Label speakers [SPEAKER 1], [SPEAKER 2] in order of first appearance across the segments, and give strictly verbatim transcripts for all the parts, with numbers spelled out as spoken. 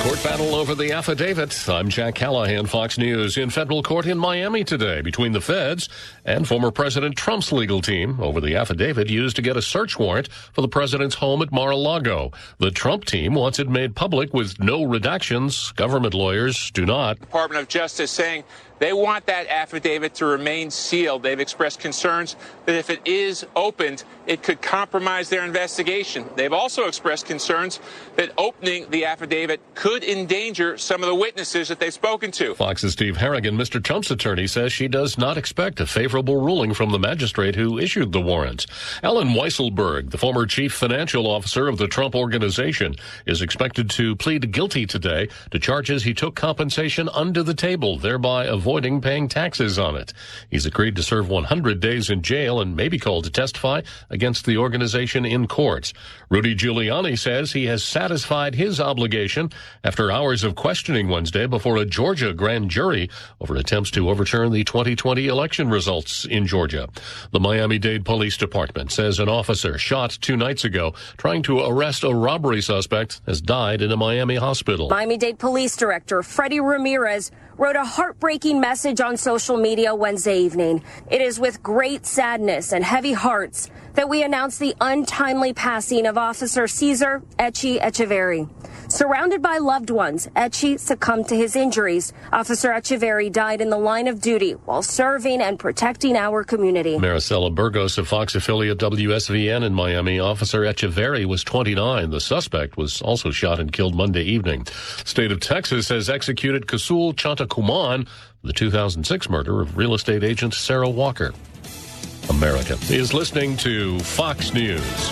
[SPEAKER 1] Court battle over the affidavit. I'm Jack Callahan, Fox News. In federal court in Miami today between the feds and former President Trump's legal team over the affidavit used to get a search warrant for the president's home at Mar-a-Lago. The Trump team wants it made public with no redactions. Government lawyers do not.
[SPEAKER 2] Department of Justice saying they want that affidavit to remain sealed. They've expressed concerns that if it is opened, it could compromise their investigation. They've also expressed concerns that opening the affidavit could endanger some of the witnesses that they've spoken to.
[SPEAKER 1] Fox's Steve Harrigan, Mister Trump's attorney, says she does not expect a favorable ruling from the magistrate who issued the warrant. Alan Weisselberg, the former chief financial officer of the Trump Organization, is expected to plead guilty today to charges he took compensation under the table, thereby avoiding paying taxes on it. He's agreed to serve one hundred days in jail and may be called to testify against the organization in court. Rudy Giuliani says he has satisfied his obligation after hours of questioning Wednesday before a Georgia grand jury over attempts to overturn the twenty twenty election results in Georgia. The Miami-Dade Police Department says an officer shot two nights ago trying to arrest a robbery suspect has died in a Miami hospital.
[SPEAKER 3] Miami-Dade Police Director Freddie Ramirez wrote a heartbreaking message on social media Wednesday evening. It is with great sadness and heavy hearts that we announce the untimely passing of Officer Cesar Echi Echeverry. Surrounded by loved ones, Echi succumbed to his injuries. Officer Echeverry died in the line of duty while serving and protecting our community.
[SPEAKER 1] Maricela Burgos of Fox affiliate W S V N in Miami. Officer Echeverry was twenty-nine. The suspect was also shot and killed Monday evening. State of Texas has executed Kasul Chantakuman, the two thousand six murder of real estate agent Sarah Walker. America is listening to Fox News.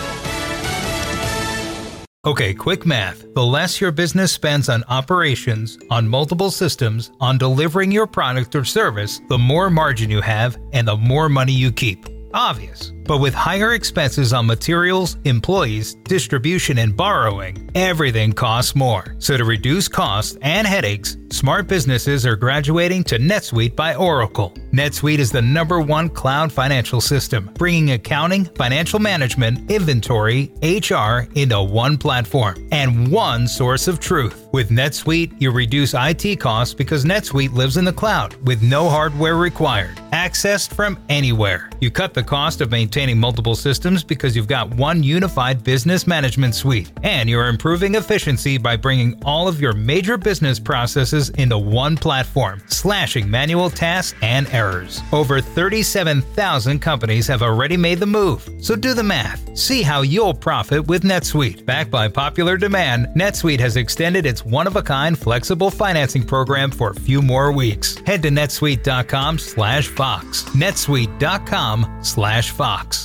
[SPEAKER 4] Okay, quick math. The less your business spends on operations, on multiple systems, on delivering your product or service, the more margin you have and the more money you keep. Obvious. But with higher expenses on materials, employees, distribution, and borrowing, everything costs more. So to reduce costs and headaches, smart businesses are graduating to NetSuite by Oracle. NetSuite is the number one cloud financial system, bringing accounting, financial management, inventory, H R into one platform and one source of truth. With NetSuite, you reduce I T costs because NetSuite lives in the cloud with no hardware required, accessed from anywhere. You cut the cost of maintaining multiple systems because you've got one unified business management suite, and you're improving efficiency by bringing all of your major business processes into one platform, slashing manual tasks and errors. Over thirty-seven thousand companies have already made the move, so do the math. See how you'll profit with NetSuite. Backed by popular demand, NetSuite has extended its one-of-a-kind flexible financing program for a few more weeks. Head to netsuite.com slash Fox. netsuite.com slash Fox.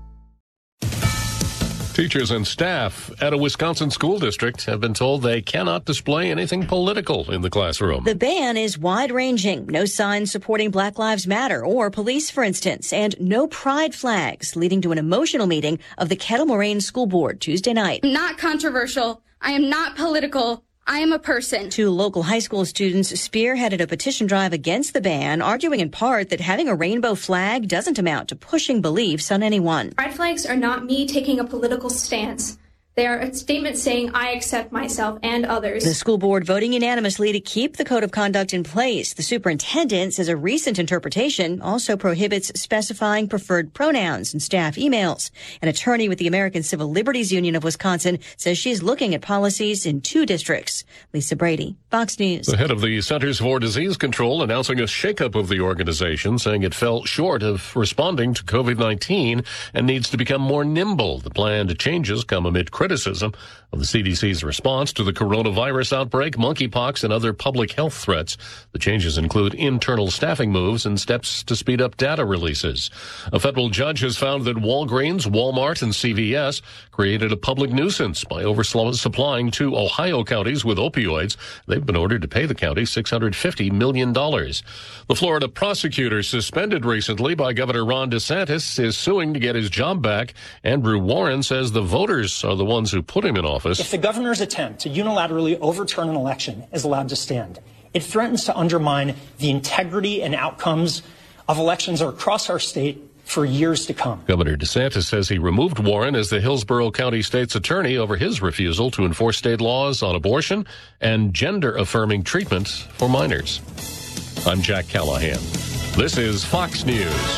[SPEAKER 1] Teachers and staff at a Wisconsin school district have been told they cannot display anything political in the classroom.
[SPEAKER 5] The ban is wide-ranging. No signs supporting Black Lives Matter or police, for instance, and no pride flags, leading to an emotional meeting of the Kettle Moraine School Board Tuesday night.
[SPEAKER 6] Not controversial. I am not political. I am a person.
[SPEAKER 5] Two local high school students spearheaded a petition drive against the ban, arguing in part that having a rainbow flag doesn't amount to pushing beliefs on anyone.
[SPEAKER 6] Pride flags are not me taking a political stance. They are a statement saying I accept myself and others.
[SPEAKER 5] The school board voting unanimously to keep the code of conduct in place. The superintendent says a recent interpretation also prohibits specifying preferred pronouns in staff emails. An attorney with the American Civil Liberties Union of Wisconsin says she's looking at policies in two districts. Lisa Brady, Fox News.
[SPEAKER 1] The head of the Centers for Disease Control announcing a shakeup of the organization, saying it fell short of responding to COVID nineteen and needs to become more nimble. The planned changes come amid criticism of the C D C's response to the coronavirus outbreak, monkeypox, and other public health threats. The changes include internal staffing moves and steps to speed up data releases. A federal judge has found that Walgreens, Walmart, and C V S created a public nuisance by oversupplying two Ohio counties with opioids. They've been ordered to pay the county six hundred fifty million dollars. The Florida prosecutor suspended recently by Governor Ron DeSantis is suing to get his job back. Andrew Warren says the voters are the ones who put him in office.
[SPEAKER 7] If the governor's attempt to unilaterally overturn an election is allowed to stand, it threatens to undermine the integrity and outcomes of elections across our state for years to come.
[SPEAKER 1] Governor DeSantis says he removed Warren as the Hillsborough County State's attorney over his refusal to enforce state laws on abortion and gender-affirming treatment for minors. I'm Jack Callahan. This is Fox News.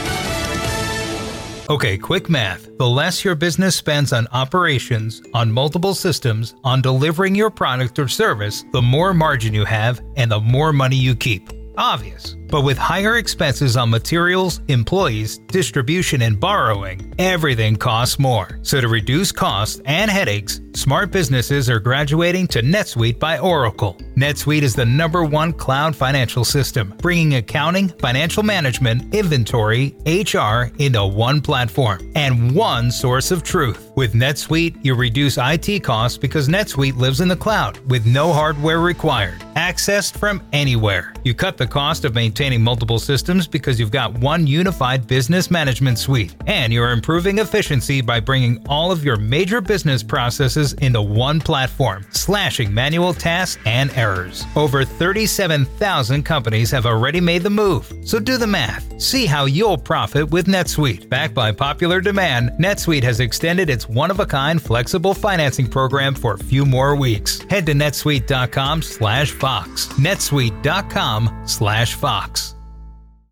[SPEAKER 4] Okay, quick math. The less your business spends on operations, on multiple systems, on delivering your product or service, the more margin you have and the more money you keep. Obvious. But with higher expenses on materials, employees, distribution, and borrowing, everything costs more. So to reduce costs and headaches, smart businesses are graduating to NetSuite by Oracle. NetSuite is the number one cloud financial system, bringing accounting, financial management, inventory, H R into one platform and one source of truth. With NetSuite, you reduce I T costs because NetSuite lives in the cloud with no hardware required, accessed from anywhere. You cut the cost of maintaining multiple systems because you've got one unified business management suite, and you're improving efficiency by bringing all of your major business processes into one platform, slashing manual tasks and errors. Over thirty-seven thousand companies have already made the move, so do the math. See how you'll profit with NetSuite. Backed by popular demand, NetSuite has extended its one-of-a-kind flexible financing program for a few more weeks. Head to netsuite dot com slash Fox. netsuite dot com slash Fox.